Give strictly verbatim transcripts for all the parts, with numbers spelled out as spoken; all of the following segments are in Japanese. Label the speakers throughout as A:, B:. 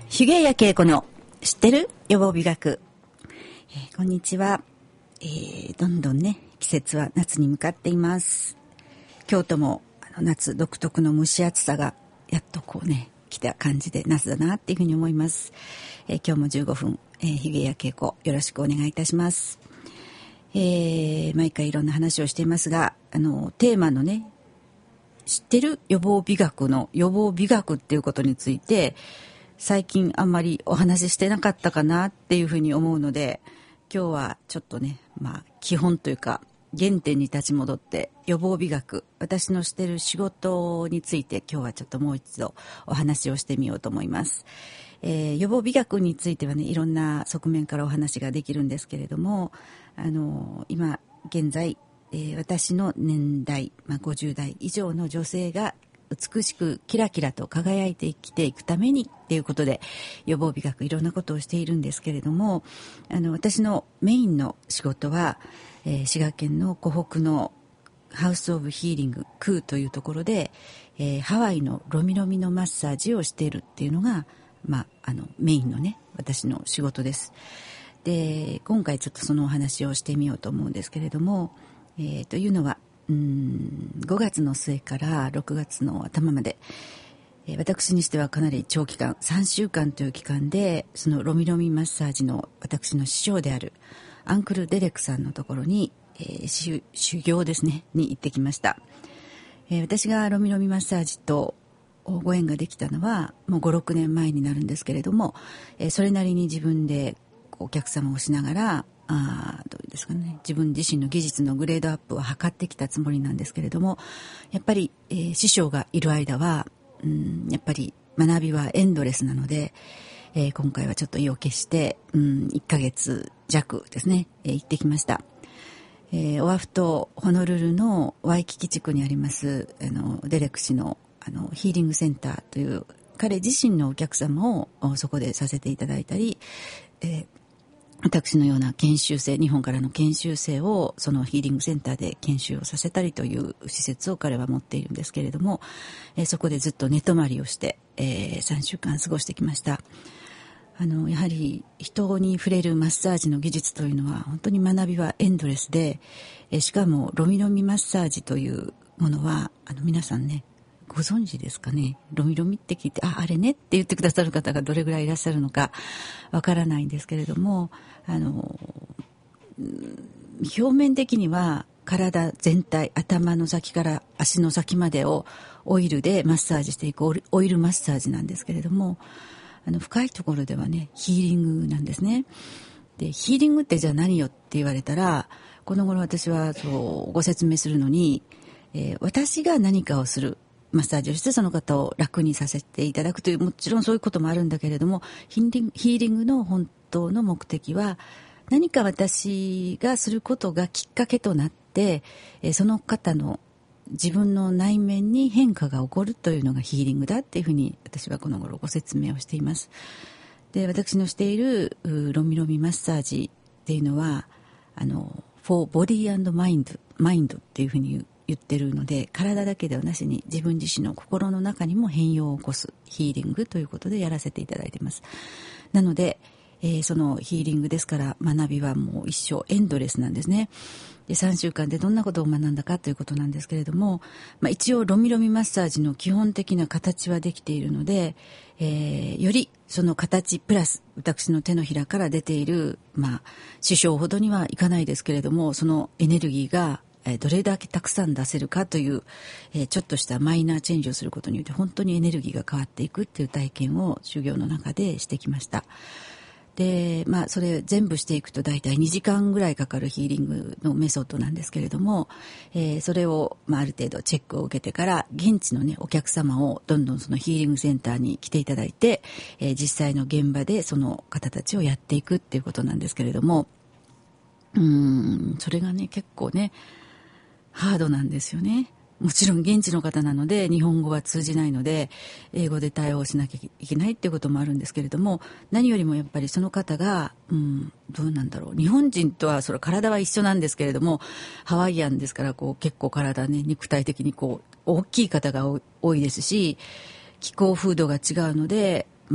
A: 手芸屋恵子の知ってる予防美学、えー、こんにちは、えー、どんどんね季節は夏に向かっています。京都もあの夏独特の蒸し暑さがやっとこうね来た感じで夏だなっていうふうに思います。えー、今日もじゅうごふん、えー、手芸屋恵子よろしくお願いいたします。えー、毎回いろんな話をしていますが、あのテーマのね知ってる予防美学の予防美学っていうことについて最近あんまりお話ししてなかったかなっていうふうに思うので、今日はちょっとね、まあ基本というか原点に立ち戻って予防美学、私のしてる仕事について今日はちょっともう一度お話をしてみようと思います。えー、予防美学についてはね、いろんな側面からお話ができるんですけれども、あの今現在、えー、私の年代、まあ、ごじゅう代以上の女性が美しくキラキラと輝いて生きていくためにっていうことで予防美学いろんなことをしているんですけれども、あの私のメインの仕事は、えー、滋賀県の湖北のハウスオブヒーリングクーというところで、えー、ハワイのロミロミのマッサージをしているっていうのが、まあ、あのメインのね私の仕事です。で今回ちょっとそのお話をしてみようと思うんですけれども、えー、というのはうーんごがつの末からろくがつの頭まで、えー、私にしてはかなり長期間さんしゅうかんという期間でそのロミロミマッサージの私の師匠であるアンクル・デレクさんのところに、えー、修行ですねに行ってきました。えー、私がロミロミマッサージとご縁ができたのはもうごろくねんまえになるんですけれども、えー、それなりに自分でお客様をしながらあどうですかね、自分自身の技術のグレードアップを図ってきたつもりなんですけれども、やっぱり、えー、師匠がいる間はうんやっぱり学びはエンドレスなので、えー、今回はちょっと意を決してうんいっかげつじゃくですね、えー、行ってきました。えー、オアフ島ホノルルのワイキキ地区にありますあのデレク氏のあのヒーリングセンターという彼自身のお客様をそこでさせていただいたり、えー私のような研修生、日本からの研修生をそのヒーリングセンターで研修をさせたりという施設を彼は持っているんですけれども、えー、そこでずっと寝泊まりをして、えー、さんしゅうかん過ごしてきました。あのやはり人に触れるマッサージの技術というのは本当に学びはエンドレスで、えー、しかもロミロミマッサージというものはあの皆さんねご存知ですかね。ロミロミって聞いてああれねって言ってくださる方がどれぐらいいらっしゃるのかわからないんですけれども、あの表面的には体全体、頭の先から足の先までをオイルでマッサージしていくオイルマッサージなんですけれども、あの深いところではねヒーリングなんですね。でヒーリングってじゃあ何よって言われたら、この頃私はそうご説明するのに、えー、私が何かをするマッサージをしてその方を楽にさせていただくという、もちろんそういうこともあるんだけれども、ヒーリング、ヒーリングの本当の目的は何か私がすることがきっかけとなって、えー、その方の自分の内面に変化が起こるというのがヒーリングだっていうふうに私はこの頃ご説明をしています。で私のしているロミロミマッサージっていうのはあの for body and mind, mind っていうふうに言う言ってるので、体だけではなしに自分自身の心の中にも変容を起こすヒーリングということでやらせていただいています。なので、えー、そのヒーリングですから学びはもう一生エンドレスなんですね。でさんしゅうかんでどんなことを学んだかということなんですけれども、まあ、一応ロミロミマッサージの基本的な形はできているので、えー、よりその形プラス私の手のひらから出ている、まあ、師匠ほどにはいかないですけれども、そのエネルギーがどれだけたくさん出せるかという、えー、ちょっとしたマイナーチェンジをすることによって本当にエネルギーが変わっていくっていう体験を修行の中でしてきました。で、まあ、それ全部していくと大体にじかんぐらいかかるヒーリングのメソッドなんですけれども、えー、それを、まあ、ある程度チェックを受けてから現地のねお客様をどんどんそのヒーリングセンターに来ていただいて、えー、実際の現場でその方たちをやっていくっていうことなんですけれども、うーんそれがね結構ねハードなんですよね。もちろん現地の方なので日本語は通じないので英語で対応しなきゃいけないっていうこともあるんですけれども、何よりもやっぱりその方が、うん、どうなんだろう、日本人とはそれ体は一緒なんですけれどもハワイアンですからこう結構体ね肉体的にこう大きい方が多いですし気候風土が違うので、まあ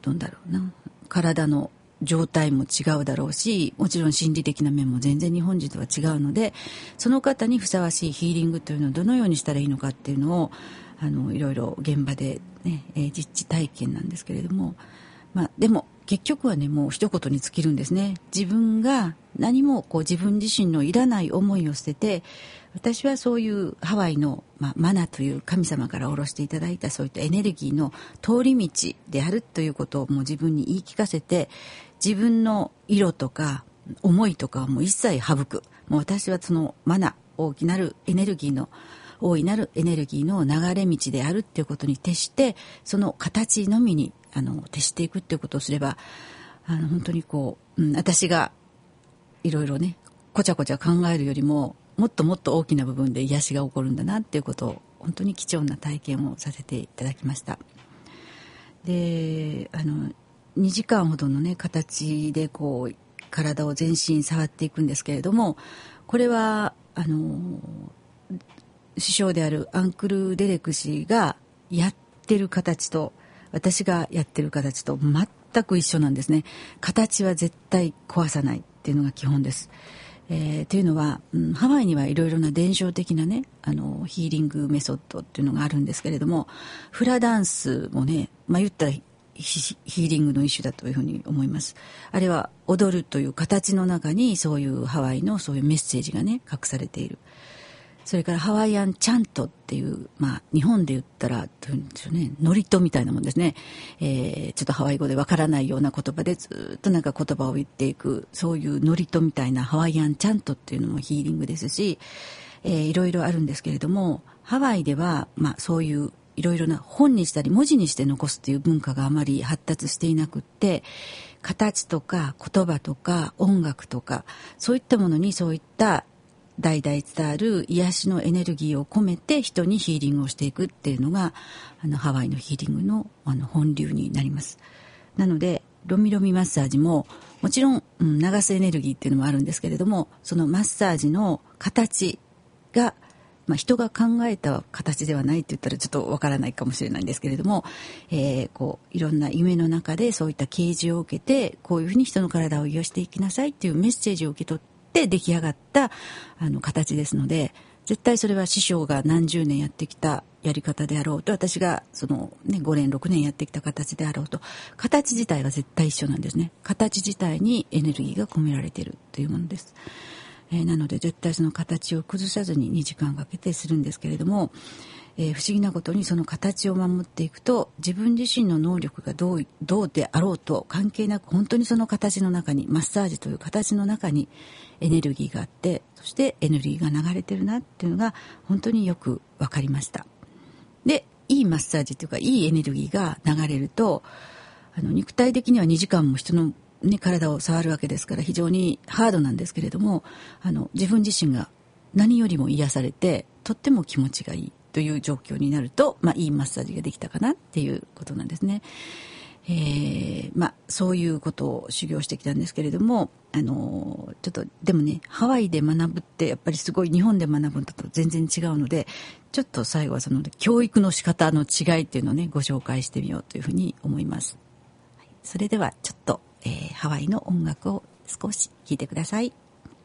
A: どんだろうな、体の状態も違うだろうし、もちろん心理的な面も全然日本人とは違うので、その方にふさわしいヒーリングというのをどのようにしたらいいのかっていうのをあのいろいろ現場で、ねえー、実地体験なんですけれども、まあ、でも結局はね、もう一言に尽きるんですね。自分が何もこう自分自身のいらない思いを捨てて、私はそういうハワイの、まあ、マナという神様から下ろしていただいたそういったエネルギーの通り道であるということをもう自分に言い聞かせて、自分の色とか思いとかはもう一切省く。もう私はそのマナ、大きなるエネルギーの大いなるエネルギーの流れ道であるっていうことに徹して、その形のみにあの徹していくっていうことをすれば、あの本当にこう、うん、私がいろいろねこちゃこちゃ考えるよりももっともっと大きな部分で癒しが起こるんだなっていうことを、本当に貴重な体験をさせていただきました。で、あのにじかんほどのね形でこう体を全身触っていくんですけれども、これはあの師匠であるアンクル・デレク氏がやってる形と私がやってる形と全く一緒なんですね。形は絶対壊さないっていうのが基本です。えー、というのは、うん、ハワイにはいろいろな伝承的なねあのヒーリングメソッドっていうのがあるんですけれども、フラダンスもね、まあ、言ったらヒーリングの一種だというふうに思います。あれは踊るという形の中にそういうハワイのそういうメッセージがね隠されている。それからハワイアンチャントっていう、まあ、日本で言ったらどういうんでしょうね、ノリとみたいなもんですね、えー、ちょっとハワイ語でわからないような言葉でずっとなんか言葉を言っていく、そういうノリとみたいなハワイアンチャントっていうのもヒーリングですし、えー、いろいろあるんですけれども、ハワイでは、まあ、そういういろいろな本にしたり文字にして残すっていう文化があまり発達していなくって、形とか言葉とか音楽とかそういったものにそういった代々伝わる癒しのエネルギーを込めて人にヒーリングをしていくっていうのがあのハワイのヒーリング の, あの本流になります。なのでロミロミマッサージももちろん、うん、流すエネルギーっていうのもあるんですけれども、そのマッサージの形が、まあ、人が考えた形ではないって言ったらちょっとわからないかもしれないんですけれども、えー、こういろんな夢の中でそういった啓示を受けて、こういうふうに人の体を癒していきなさいっていうメッセージを受け取ってで出来上がったあの形ですので、絶対それは師匠が何十年やってきたやり方であろうと、私がその、ね、ごねんろくねんやってきた形であろうと、形自体は絶対一緒なんですね。形自体にエネルギーが込められているというものです。えー、なので絶対その形を崩さずににじかんかけてするんですけれども、えー、不思議なことにその形を守っていくと、自分自身の能力がどう、どうであろうと関係なく、本当にその形の中に、マッサージという形の中にエネルギーがあって、そしてエネルギーが流れてるなっていうのが本当によく分かりました。で、いいマッサージというかいいエネルギーが流れると、あの肉体的にはにじかんも人の、ね、体を触るわけですから非常にハードなんですけれども、あの自分自身が何よりも癒されてとっても気持ちがいいという状況になると、まあ、いいマッサージができたかなっていうことなんですね。えーまあ、そういうことを修行してきたんですけれども、あのちょっとでもね、ハワイで学ぶってやっぱりすごい日本で学ぶのと全然違うので、ちょっと最後はその教育の仕方の違いっていうのをねご紹介してみようというふうに思います。はい、それではちょっと、えー、ハワイの音楽を少し聴いてください。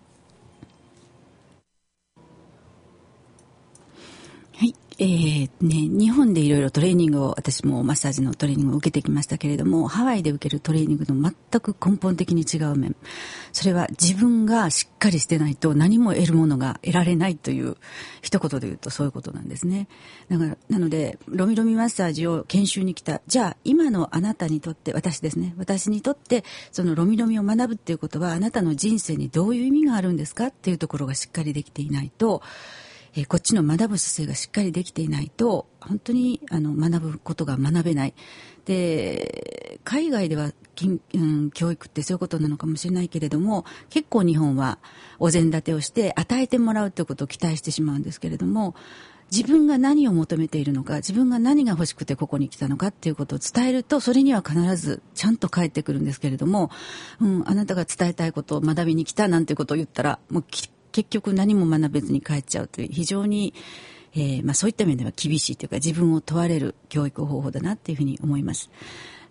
A: はい、えーね、日本でいろいろトレーニングを、私もマッサージのトレーニングを受けてきましたけれども、ハワイで受けるトレーニングの全く根本的に違う面、それは自分がしっかりしてないと何も得るものが得られないという、一言で言うとそういうことなんですね。だからなのでロミロミマッサージを研修に来た、じゃあ今のあなたにとって、私ですね、私にとってそのロミロミを学ぶっていうことはあなたの人生にどういう意味があるんですかっていうところがしっかりできていないと、えー、こっちの学ぶ姿勢がしっかりできていないと本当にあの学ぶことが学べない。で、海外では、うん、教育ってそういうことなのかもしれないけれども、結構日本はお膳立てをして与えてもらうということを期待してしまうんですけれども、自分が何を求めているのか、自分が何が欲しくてここに来たのかっていうことを伝えると、それには必ずちゃんと返ってくるんですけれども、うん、あなたが伝えたいことを学びに来たなんていうことを言ったら、もうき結局何も学べずに帰っちゃうという、非常に、えーまあ、そういった面では厳しいというか自分を問われる教育方法だなっていうふうに思います。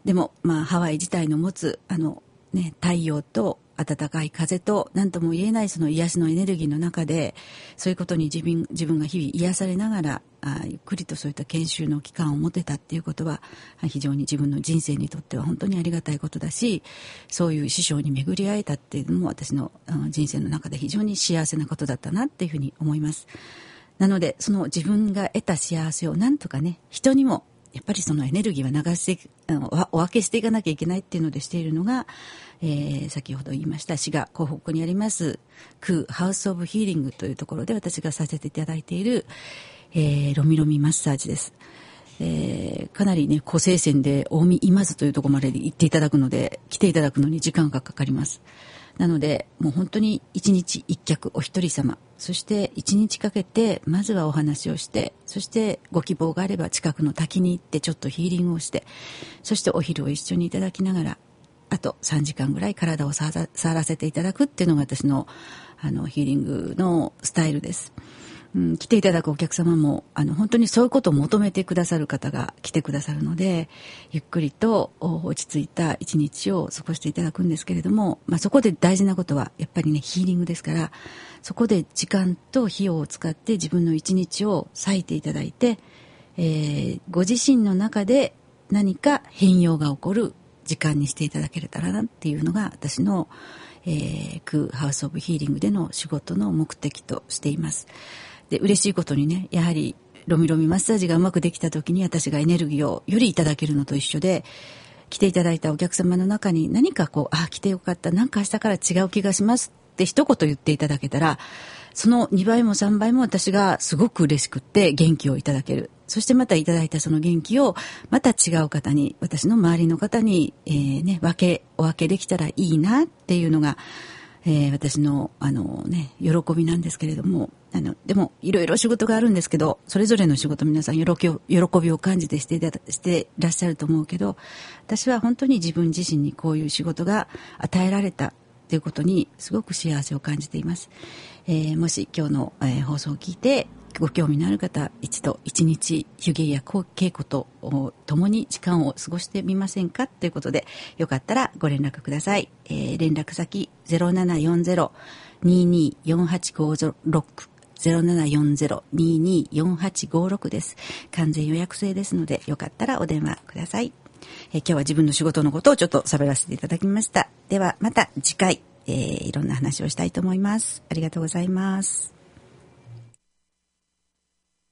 A: でもまあハワイ自体の持つあのね太陽と暖かい風と何とも言えないその癒しのエネルギーの中で、そういうことに自分自分が日々癒されながらあゆっくりとそういった研修の期間を持てたっていうことは非常に自分の人生にとっては本当にありがたいことだし、そういう師匠に巡り会えたっていうのも私の人生の中で非常に幸せなことだったなっていうふうに思います。なのでその自分が得た幸せをなんとかね、人にもやっぱりそのエネルギーは流してお分けしていかなきゃいけないっていうのでしているのが、えー、先ほど言いました滋賀湖北にありますクーハウスオブヒーリングというところで私がさせていただいている、えー、ロミロミマッサージです。えー、かなりね湖西線で近江今津というところまで行っていただくので、来ていただくのに時間がかかります。なのでもう本当に一日一客お一人様、そして一日かけてまずはお話をして、そしてご希望があれば近くの滝に行ってちょっとヒーリングをして、そしてお昼を一緒にいただきながらあとさんじかんぐらい体を触らせていただくっていうのが私のあのヒーリングのスタイルです。うん、来ていただくお客様もあの本当にそういうことを求めてくださる方が来てくださるので、ゆっくりと落ち着いた一日を過ごしていただくんですけれども、まあ、そこで大事なことはやっぱりねヒーリングですから、そこで時間と費用を使って自分の一日を割いていただいて、えー、ご自身の中で何か変容が起こる時間にしていただけたらなっていうのが私の、えー、クーハウスオブヒーリングでの仕事の目的としています。で嬉しいことにね、やはりロミロミマッサージがうまくできた時に私がエネルギーをよりいただけるのと一緒で、来ていただいたお客様の中に何かこうあ来てよかった、なんか明日から違う気がしますって一言言っていただけたら、そのにばいもさんばいも私がすごく嬉しくって元気をいただける。そしてまたいただいたその元気をまた違う方に、私の周りの方に、えーね、分けお分けできたらいいなっていうのが、えー、私のあのね喜びなんですけれども、あのでもいろいろ仕事があるんですけど、それぞれの仕事皆さん喜びを、喜びを感じてしていたしていらっしゃると思うけど、私は本当に自分自身にこういう仕事が与えられたということにすごく幸せを感じています。えー、もし今日の、えー、放送を聞いてご興味のある方、一度一日手芸や稽古と共に時間を過ごしてみませんかということで、よかったらご連絡ください。えー、連絡先 ゼロななよんゼロ にーにーよんはちごろく ゼロななよんゼロ にーにーよんはちごろく です。完全予約制ですので、よかったらお電話ください。えー、今日は自分の仕事のことをちょっと喋らせていただきました。ではまた次回、えー、いろんな話をしたいと思います。ありがとうございます。